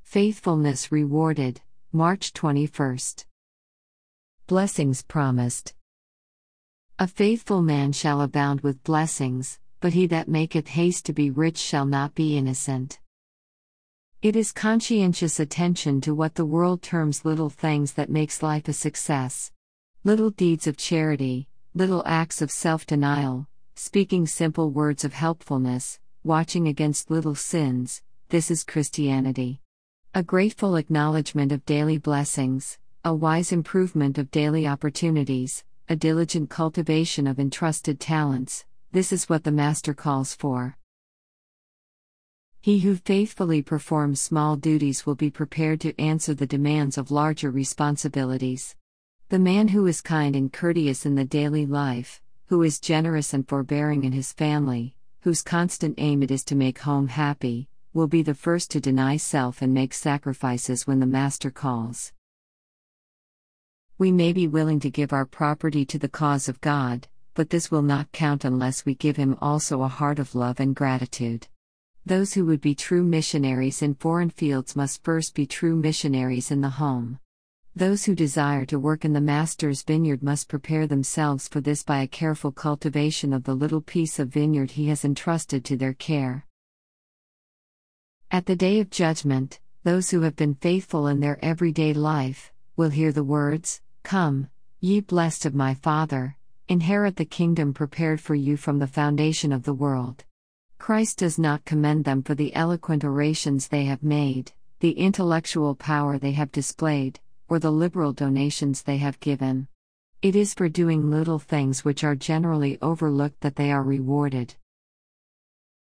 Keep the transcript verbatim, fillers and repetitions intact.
Faithfulness rewarded, March twenty-first. Blessings promised. A faithful man shall abound with blessings, but he that maketh haste to be rich shall not be innocent. It is conscientious attention to what the world terms little things that makes life a success. Little deeds of charity, little acts of self-denial, speaking simple words of helpfulness, watching against little sins, this is Christianity. A grateful acknowledgement of daily blessings, a wise improvement of daily opportunities, a diligent cultivation of entrusted talents, this is what the Master calls for. He who faithfully performs small duties will be prepared to answer the demands of larger responsibilities. The man who is kind and courteous in the daily life, who is generous and forbearing in his family, whose constant aim it is to make home happy, will be the first to deny self and make sacrifices when the Master calls. We may be willing to give our property to the cause of God, but this will not count unless we give Him also a heart of love and gratitude. Those who would be true missionaries in foreign fields must first be true missionaries in the home. Those who desire to work in the Master's vineyard must prepare themselves for this by a careful cultivation of the little piece of vineyard He has entrusted to their care. At the day of judgment, those who have been faithful in their everyday life will hear the words, "Come, ye blessed of my Father, inherit the kingdom prepared for you from the foundation of the world." Christ does not commend them for the eloquent orations they have made, the intellectual power they have displayed, or the liberal donations they have given. It is for doing little things which are generally overlooked that they are rewarded.